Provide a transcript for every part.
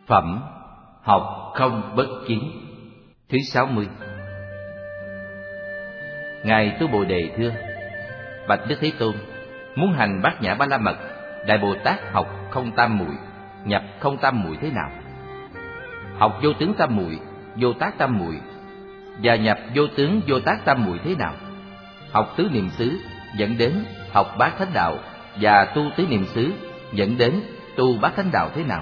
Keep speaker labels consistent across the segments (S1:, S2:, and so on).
S1: Phẩm học không bất chính. Thứ 60. Ngài Tu Bồ Đề thưa: Bạch Đức Thế Tôn, muốn hành Bát Nhã Ba La Mật, Đại Bồ Tát học không tam muội, nhập không tam muội thế nào? Học vô tướng tam muội, vô tác tam muội và nhập vô tướng vô tác tam muội thế nào? Học tứ niệm xứ dẫn đến học bát thánh đạo và tu tứ niệm xứ dẫn đến tu bát thánh đạo thế nào?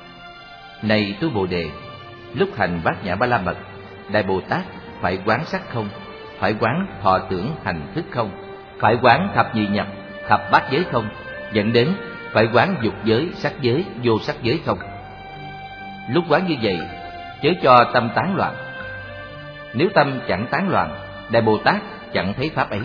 S1: Này Tu Bồ Đề, lúc hành Bát Nhã Ba La Mật, Đại Bồ Tát phải quán sắc không, phải quán thọ tưởng hành thức không, phải quán thập nhị nhập, thập bát giới không, dẫn đến phải quán dục giới, sắc giới, vô sắc giới không. Lúc quán như vậy, chớ cho tâm tán loạn. Nếu tâm chẳng tán loạn, Đại Bồ Tát chẳng thấy pháp ấy.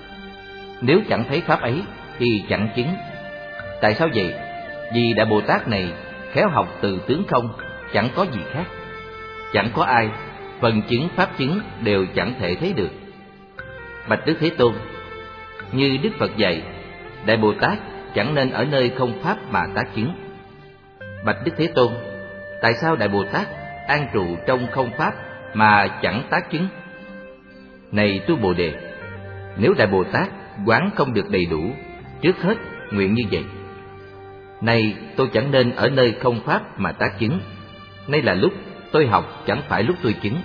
S1: Nếu chẳng thấy pháp ấy thì chẳng chứng. Tại sao vậy? Vì Đại Bồ Tát này khéo học từ tướng không, chẳng có gì khác. Chẳng có ai, phần chứng pháp chứng đều chẳng thể thấy được. Bạch Đức Thế Tôn, như Đức Phật dạy, Đại Bồ Tát chẳng nên ở nơi không pháp mà tác chứng. Bạch Đức Thế Tôn, tại sao Đại Bồ Tát an trụ trong không pháp mà chẳng tác chứng? Này Tu Bồ Đề, nếu Đại Bồ Tát quán không được đầy đủ, trước hết nguyện như vậy: Này tôi chẳng nên ở nơi không pháp mà tác chứng. Nay là lúc tôi học, chẳng phải lúc tôi chứng.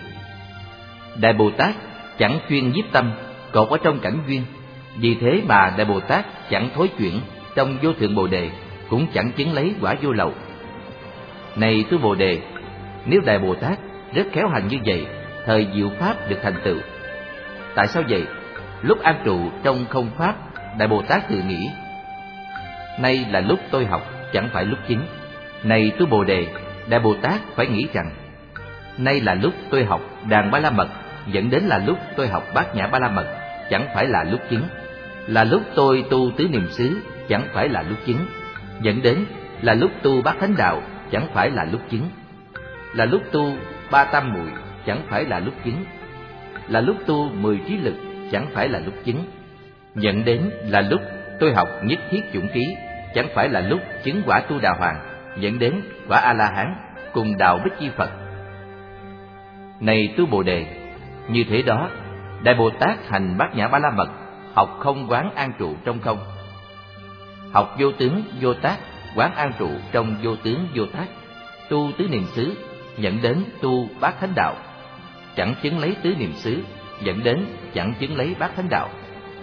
S1: Đại Bồ Tát chẳng chuyên nhiếp tâm, cột ở trong cảnh duyên. Vì thế mà Đại Bồ Tát chẳng thối chuyển trong vô thượng Bồ Đề, cũng chẳng chứng lấy quả vô lậu. Này Tu Bồ Đề, nếu Đại Bồ Tát rất khéo hành như vậy, thời diệu pháp được thành tựu. Tại sao vậy? Lúc an trụ trong không pháp, Đại Bồ Tát tự nghĩ: Nay là lúc tôi học, chẳng phải lúc chứng. Này Tu Bồ Đề, Đại Bồ Tát phải nghĩ rằng: Nay là lúc tôi học Đàn Ba La Mật, dẫn đến là lúc tôi học Bát Nhã Ba La Mật, chẳng phải là lúc chứng. Là lúc tôi tu tứ niệm xứ, chẳng phải là lúc chứng. Dẫn đến là lúc tu bát thánh đạo, chẳng phải là lúc chứng. Là lúc tu ba tam muội, chẳng phải là lúc chứng. Là lúc tu 10 trí lực, chẳng phải là lúc chứng. Dẫn đến là lúc tôi học nhất thiết chủng ký, chẳng phải là lúc chứng quả Tu Đà Hoàng, dẫn đến quả A La Hán cùng đạo Bích Chi Phật. Này Tu Bồ Đề, như thế đó, Đại Bồ Tát hành Bát Nhã Ba La Mật, học không quán an trụ trong không. Học vô tướng vô tác, quán an trụ trong vô tướng vô tác, tu tứ niệm xứ, dẫn đến tu bát thánh đạo. Chẳng chứng lấy tứ niệm xứ, dẫn đến chẳng chứng lấy bát thánh đạo.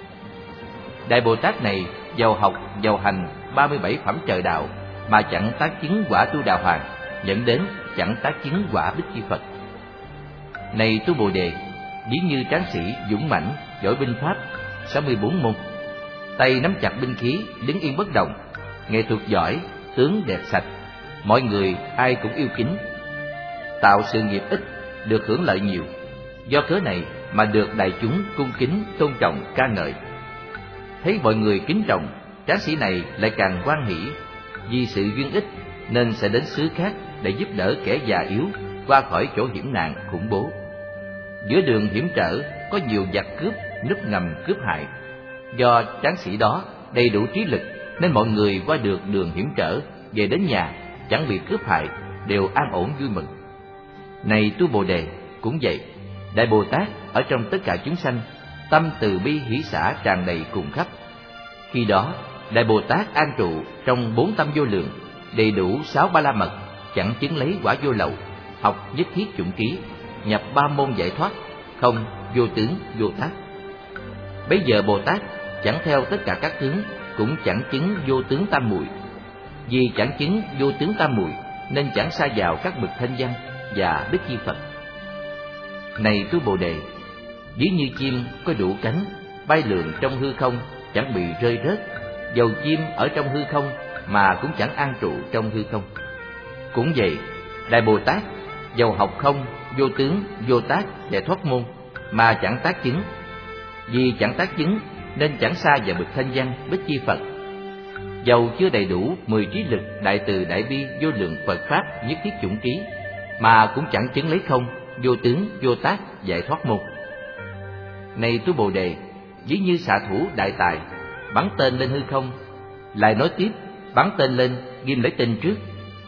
S1: Đại Bồ Tát này giàu học giàu hành 37 phẩm trời đạo mà chẳng tác chứng quả Tu Đà Hoàng, dẫn đến chẳng tác chứng quả Bích Chi Phật. Này Tu Bồ Đề, ví như tráng sĩ dũng mãnh, giỏi binh pháp 64 môn, tay nắm chặt binh khí, đứng yên bất động, nghệ thuật giỏi, tướng đẹp sạch, mọi người ai cũng yêu kính, tạo sự nghiệp ít, được hưởng lợi nhiều. Do cớ này mà được đại chúng cung kính, tôn trọng, ca ngợi. Thấy mọi người kính trọng, tráng sĩ này lại càng hoan hỷ. Vì sự duyên ích nên sẽ đến xứ khác để giúp đỡ kẻ già yếu qua khỏi chỗ hiểm nạn khủng bố. Giữa đường hiểm trở có nhiều giặc cướp núp ngầm cướp hại. Do tráng sĩ đó đầy đủ trí lực nên mọi người qua được đường hiểm trở, về đến nhà chẳng bị cướp hại, đều an ổn vui mừng. Này Tu Bồ Đề, cũng vậy, Đại Bồ Tát ở trong tất cả chúng sanh, tâm từ bi hỷ xả tràn đầy cùng khắp. Khi đó Đại Bồ Tát an trụ trong 4 tâm vô lượng, đầy đủ 6 Ba La Mật, chẳng chứng lấy quả vô lậu, học nhất thiết chủng ký, nhập 3 môn giải thoát, không, vô tướng, vô tác. Bấy giờ Bồ Tát chẳng theo tất cả các tướng, cũng chẳng chứng vô tướng tam muội. Vì chẳng chứng vô tướng tam muội nên chẳng sa vào các bậc thanh văn và Bích Chi Phật. Này Tu Bồ Đề, ví như chim có đủ cánh, bay lượn trong hư không, chẳng bị rơi rớt. Dầu chim ở trong hư không mà cũng chẳng an trụ trong hư không. Cũng vậy, Đại Bồ Tát dầu học không, vô tướng, vô tác, giải thoát môn mà chẳng tác chứng. Vì chẳng tác chứng nên chẳng sa vào bậc thanh văn, Bích Chi Phật. Dầu chưa đầy đủ 10 trí lực, đại từ đại bi, vô lượng Phật pháp, nhất thiết chủng ký mà cũng chẳng chứng lấy không, vô tướng, vô tác, giải thoát môn. Này Tu Bồ Đề, ví như xạ thủ đại tài bắn tên lên hư không, lại nói tiếp bắn tên lên ghim lấy tên trước,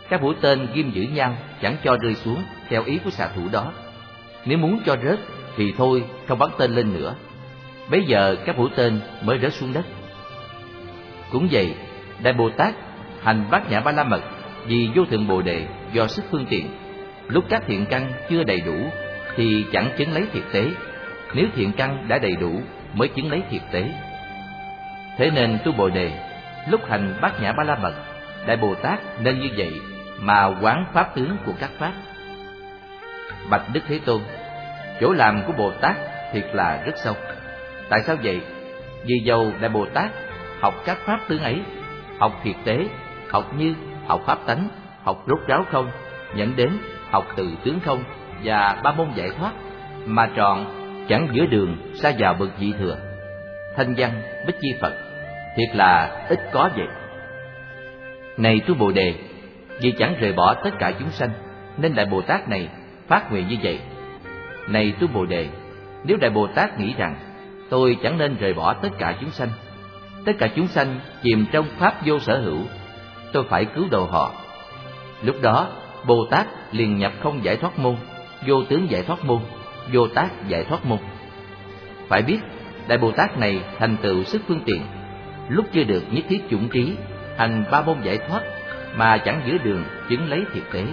S1: các mũi tên ghim giữ nhau chẳng cho rơi xuống theo ý của xạ thủ đó. Nếu muốn cho rớt thì thôi không bắn tên lên nữa. Bấy giờ các mũi tên mới rớt xuống đất. Cũng vậy, Đại Bồ Tát hành Bát Nhã Ba La Mật vì vô thượng Bồ Đề do sức phương tiện. Lúc các thiện căn chưa đầy đủ thì chẳng chứng lấy thiệt tế, nếu thiện căn đã đầy đủ mới chứng lấy thiệt tế. Thế nên tu Bồ Đề, lúc hành Bát Nhã Ba La Mật, Đại Bồ Tát nên như vậy mà quán pháp tướng của các pháp. Bạch Đức Thế Tôn, chỗ làm của Bồ Tát thiệt là rất sâu. Tại sao vậy? Vì dầu Đại Bồ Tát học các pháp tướng ấy, học thiệt tế, học như, học pháp tánh, học rốt ráo không, nhận đến, học từ tướng không và ba môn giải thoát, mà trọn chẳng giữa đường sa vào bậc vị thừa, thanh văn bích chi Phật, thiệt là ít có vậy. Này tu Bồ Đề, vì chẳng rời bỏ tất cả chúng sanh, nên Đại Bồ Tát này phát nguyện như vậy. Này tu Bồ Đề, nếu Đại Bồ Tát nghĩ rằng tôi chẳng nên rời bỏ tất cả chúng sanh chìm trong pháp vô sở hữu, tôi phải cứu độ họ, lúc đó Bồ Tát liền nhập không giải thoát môn, vô tướng giải thoát môn, vô tác giải thoát môn. Phải biết Đại Bồ Tát này thành tựu sức phương tiện, lúc chưa được nhất thiết chủng trí, hành ba môn giải thoát mà chẳng giữa đường chứng lấy thiệt tế.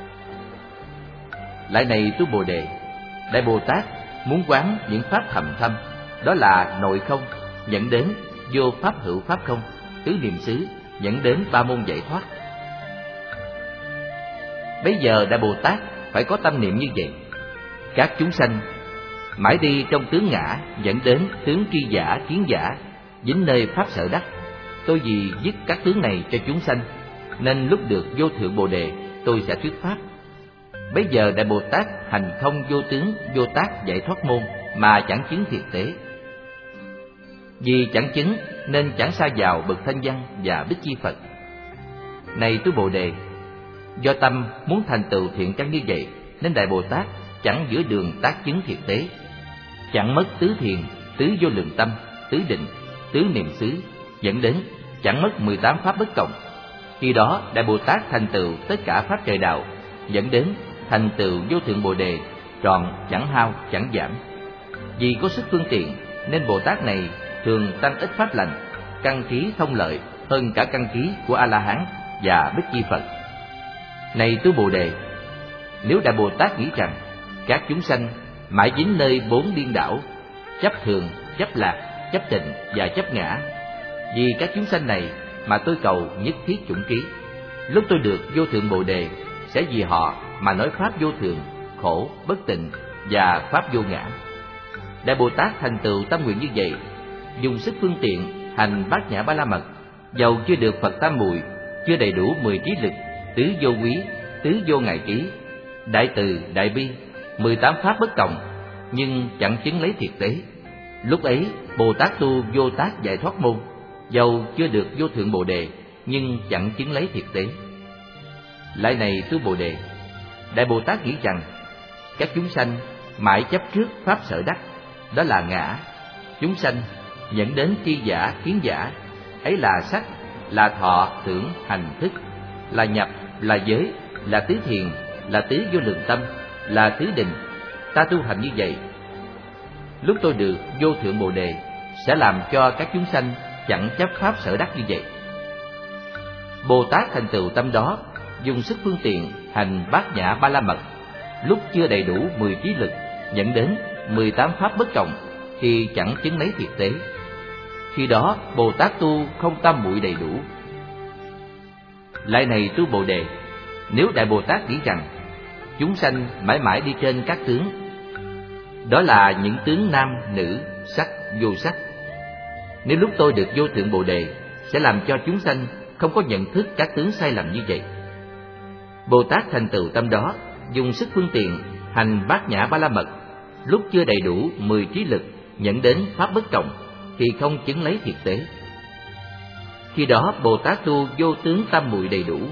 S1: Lại này tu Bồ Đề, Đại Bồ Tát muốn quán những pháp thầm thâm, đó là nội không, dẫn đến vô pháp hữu pháp không, tứ niệm xứ, dẫn đến ba môn giải thoát. Bây giờ Đại Bồ Tát phải có tâm niệm như vậy. Các chúng sanh mãi đi trong tướng ngã, dẫn đến tướng tri giả, kiến giả, dính nơi pháp sở đắc. Tôi vì dứt các tướng này cho chúng sanh, nên lúc được vô thượng Bồ Đề, tôi sẽ thuyết pháp. Bây giờ Đại Bồ Tát hành không vô tướng, vô tác giải thoát môn mà chẳng chứng thiệt tế. Vì chẳng chứng nên chẳng sa vào bậc thanh văn và bích chi Phật. Này tu Bồ Đề, do tâm muốn thành tựu thiện căn như vậy, nên Đại Bồ Tát chẳng giữa đường tác chứng thiệt tế, chẳng mất tứ thiền, tứ vô lượng tâm, tứ định, tứ niệm xứ, dẫn đến chẳng mất 18 pháp bất cộng. Khi đó Đại Bồ Tát thành tựu tất cả pháp trời đạo, dẫn đến thành tựu vô thượng Bồ Đề, trọn chẳng hao chẳng giảm. Vì có sức phương tiện nên Bồ Tát này thường tăng ít pháp lành, căn trí thông lợi hơn cả căn trí của A La Hán và bích chi Phật. Này tu Bồ Đề, nếu Đại Bồ Tát nghĩ rằng các chúng sanh mãi dính nơi bốn điên đảo, chấp thường, chấp lạc, chấp tịnh và chấp ngã, vì các chúng sanh này mà tôi cầu nhất thiết chủng trí, lúc tôi được vô thượng Bồ Đề sẽ vì họ mà nói pháp vô thường, khổ, bất tịnh và pháp vô ngã. Đại Bồ Tát thành tựu tâm nguyện như vậy, dùng sức phương tiện hành Bát Nhã Ba La Mật, dầu chưa được Phật Tam Muội, chưa đầy đủ 10 trí lực, tứ vô quý, tứ vô ngại trí, đại từ, đại bi, 18 pháp bất cộng, nhưng chẳng chứng lấy thiệt tế. Lúc ấy Bồ Tát tu vô tác giải thoát môn, dầu chưa được vô thượng Bồ Đề, nhưng chẳng chứng lấy thiệt tế. Lại này tu Bồ Đề, Đại Bồ Tát nghĩ rằng các chúng sanh mãi chấp trước pháp sở đắc, đó là ngã. Chúng sanh dẫn đến tri giả, kiến giả, ấy là sắc, là thọ, tưởng, hành, thức, là nhập, là giới, là tứ thiền, là tứ vô lượng tâm, là tứ định. Ta tu hành như vậy, lúc tôi được vô thượng Bồ Đề sẽ làm cho các chúng sanh chẳng chấp pháp sở đắc như vậy. Bồ Tát thành tựu tâm đó, dùng sức phương tiện hành Bát Nhã Ba La Mật, lúc chưa đầy đủ 10 trí lực, dẫn đến 18 pháp bất cộng, thì chẳng chứng lấy thiệt tế. Khi đó Bồ Tát tu không tam muội đầy đủ. Lại này tu Bồ Đề, nếu Đại Bồ Tát nghĩ rằng chúng sanh mãi mãi đi trên các tướng, đó là những tướng nam, nữ, sắc, vô sắc, nếu lúc tôi được vô thượng Bồ Đề sẽ làm cho chúng sanh không có nhận thức các tướng sai lầm như vậy. Bồ Tát thành tựu tâm đó, dùng sức phương tiện hành Bát Nhã Ba La Mật, lúc chưa đầy đủ 10 trí lực, dẫn đến pháp bất cộng, thì không chứng lấy thiệt tế. Khi đó Bồ Tát tu vô tướng tam muội đầy đủ.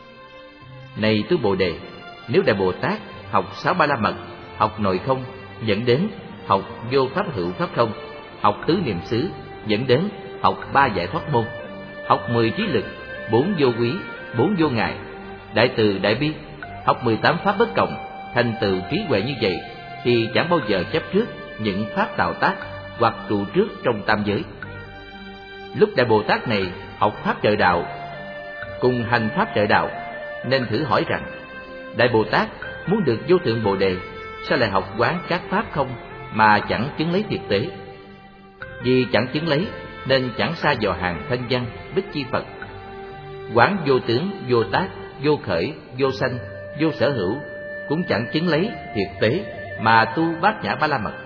S1: Này tu Bồ Đề, nếu Đại Bồ Tát học 6 Ba La Mật, học nội không, dẫn đến học vô pháp hữu pháp không, học tứ niệm xứ, dẫn đến học 3 giải thoát môn, học 10 trí lực, 4 vô quý, 4 vô ngại, đại từ đại bi, học 18 pháp bất cộng, thành tựu trí huệ như vậy thì chẳng bao giờ chấp trước những pháp tạo tác hoặc trụ trước trong tam giới. Lúc Đại Bồ Tát này học pháp trợ đạo cùng hành pháp trợ đạo, nên thử hỏi rằng: Đại Bồ Tát muốn được vô thượng Bồ đề, sao lại học quán các pháp không mà chẳng chứng lấy thực tế? Vì chẳng chứng lấy nên chẳng xa dò hàng thanh văn bích chi Phật. Quán vô tướng, vô tác, vô khởi, vô sanh, vô sở hữu, cũng chẳng chứng lấy thực tế mà tu Bát Nhã Ba La Mật.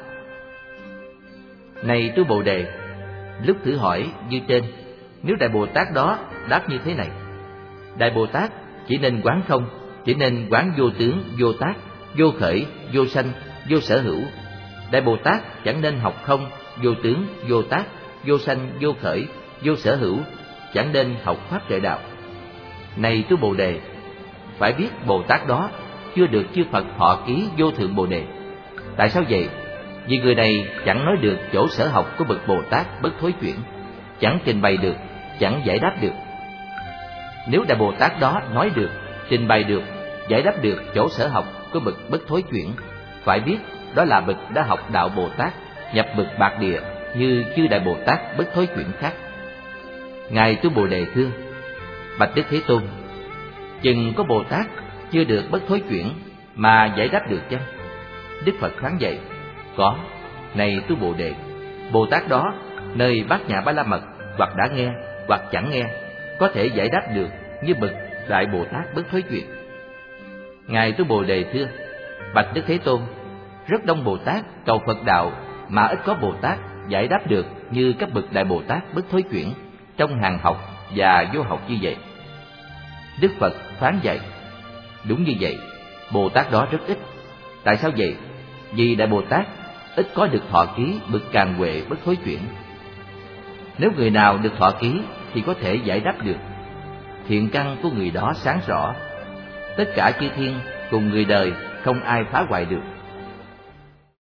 S1: Này tu Bồ đề, lúc thử hỏi như trên, nếu Đại Bồ Tát đó đáp như thế này: Đại Bồ Tát chỉ nên quán không, chỉ nên quán vô tướng, vô tác, vô khởi, vô sanh, vô sở hữu. Đại Bồ Tát chẳng nên học không, vô tướng, vô tác, vô sanh, vô khởi, vô sở hữu, chẳng nên học pháp trợ đạo. Này tu Bồ đề, phải biết Bồ Tát đó chưa được chư Phật thọ ký vô thượng Bồ đề. Tại sao vậy? Vì người này chẳng nói được chỗ sở học của bậc Bồ Tát bất thối chuyển, chẳng trình bày được, chẳng giải đáp được. Nếu Đại Bồ Tát đó nói được, trình bày được, giải đáp được chỗ sở học của bậc bất thối chuyển, phải biết đó là bậc đã học đạo Bồ Tát, nhập bậc bạc địa như chư Đại Bồ Tát bất thối chuyển khác. Ngài tu Bồ đề thưa: Bạch Đức Thế Tôn, chừng có Bồ Tát chưa được bất thối chuyển mà giải đáp được chăng? Đức Phật phán dạy: Có. Này tu Bồ đề, Bồ Tát đó nơi Bát Nhã Ba La Mật hoặc đã nghe hoặc chẳng nghe, có thể giải đáp được như bậc Đại Bồ Tát bất thối chuyển. Ngài tu Bồ đề thưa: Bạch Đức Thế Tôn, rất đông Bồ Tát cầu Phật đạo mà ít có Bồ Tát giải đáp được như các bậc Đại Bồ Tát bất thối chuyển trong hàng học và vô học như vậy. Đức Phật phán dạy: Đúng như vậy, Bồ Tát đó rất ít. Tại sao vậy? Vì Đại Bồ Tát ít có được thọ ký bậc Càn Huệ bất thối chuyển. Nếu người nào được thọ ký thì có thể giải đáp được. Thiện căn của người đó sáng rõ, tất cả chư thiên cùng người đời không ai phá hoại được.